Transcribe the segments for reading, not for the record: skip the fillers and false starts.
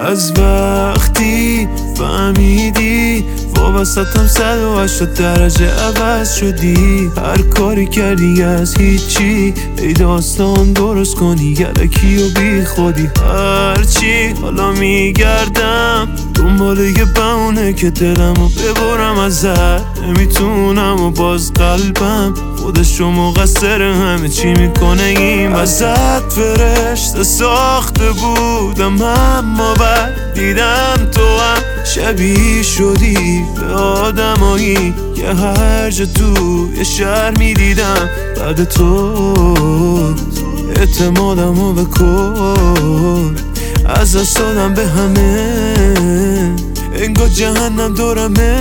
از وقتی فهمیدی وابستم 180 درجه عوض شدی. هر کاری کردی از هیچی ای داستان درست کنی یلکی و بی خودی. هرچی حالا میگردم دنبال یه بهونه که دلمو ببرم ازت. نمیتونم و باز قلبم خودشو مقصر همه چی میکنه. این ازت فرشته ساخته بودم اما بعد دیدم تو هم شبیه شدی به آدمایی که هر جا تو یه شهر میدیدم بعد تو. اعتمادمو بکن از دست دادم به همه انگار جهنم دورمه.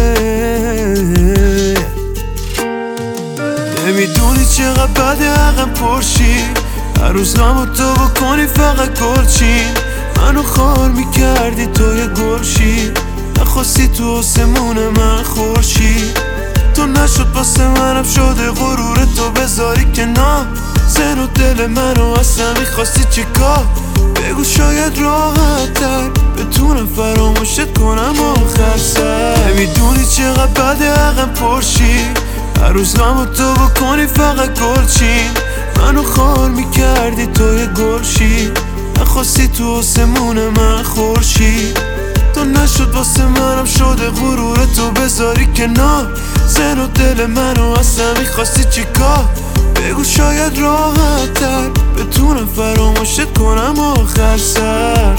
نمیدونی چقدر بده حقم پرشی هر روز غمو تو بکنی فقط گلچین. منو خار میکردی تو یه گلشی نخواستی تو آسمون من خورشی. تو نشد واسه منم شده غرور تو بذاری کنار. زن و دل منو اصلا میخواستی چیکار؟ بگو شاید راحت تر بتونم فراموشت کنم آخر سر. نمیدونی چقدر بده حقم پرشی هر روز غمو تو بکنی فقط گلچین. منو خار میکردی تو یه گلشی نخواستی تو آسمون من خورشی. تو نشد واسه منم شده غرور تو بذاری کنار. زن و دل منو اصلا میخواستی چیکار؟ بگو شاید راحت تر بتونم فراموشت کنم آخر سر.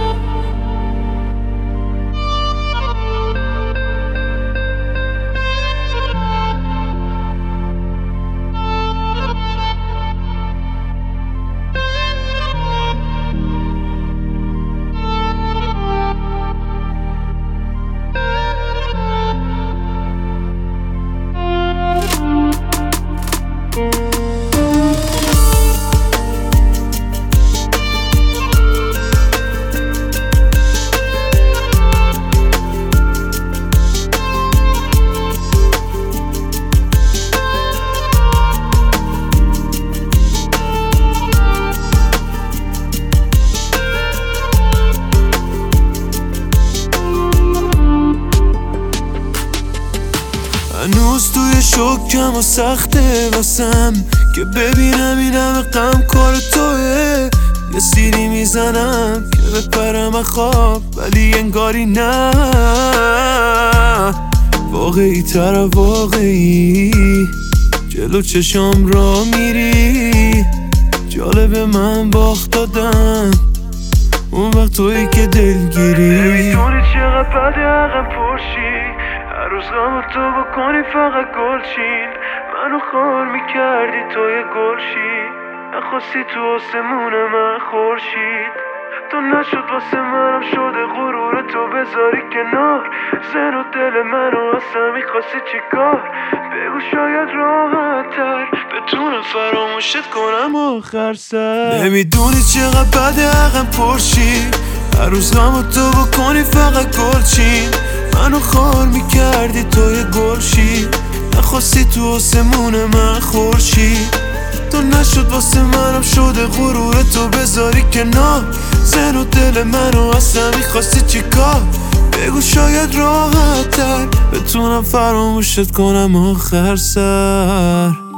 هنوز توی شکم و سخته واسم که ببینم این همه غم کار توه. یه سیری میزنم که بپرم خواب ولی انگاری نه. واقعی تر واقعی جلو چشام را میری. جالب من باخت دادم اون وقت تویی که دلگیری. نمیدونی چقدر بده حقم پرشی هر روز غمو تو بکنی فقط گلچین. منو خار میکردی تو یه گلشی نخواستی تو آسمون من خورشید. تو نشد واسه منم شده غرور تو بذاری کنار. زن و دل منو اصلا میخواستی چیکار؟ بگو شاید راحت تر بتونم فراموشت کنم آخر سر. نمیدونی چقدر بده حقم پرشی هر روز غمو تو بکنی فقط گلچین. منو خار میکردی تو یه گلشی نخواستی تو آسمون من خورشید. تو نشد واسه منم شده غرور تو بذاری کنار. زن و دل منو اصلا میخواستی چیکار؟ بگو شاید راحت تر بتونم فراموشت کنم آخر سر.